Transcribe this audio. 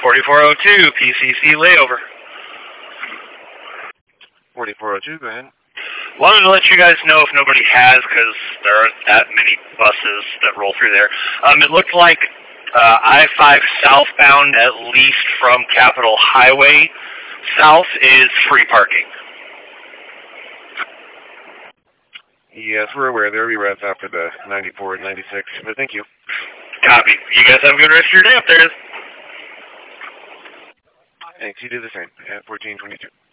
4402, PCC layover. 4402, go ahead. Wanted to let you guys know if nobody has, because there aren't that many buses that roll through there. It looked like I-5 southbound, at least from Capitol Highway south, is free parking. Yes, we're aware. There will be routes after the 94 and 96, but thank you. Copy. You guys have a good rest of your day up there. Thanks. You do the same at 1422.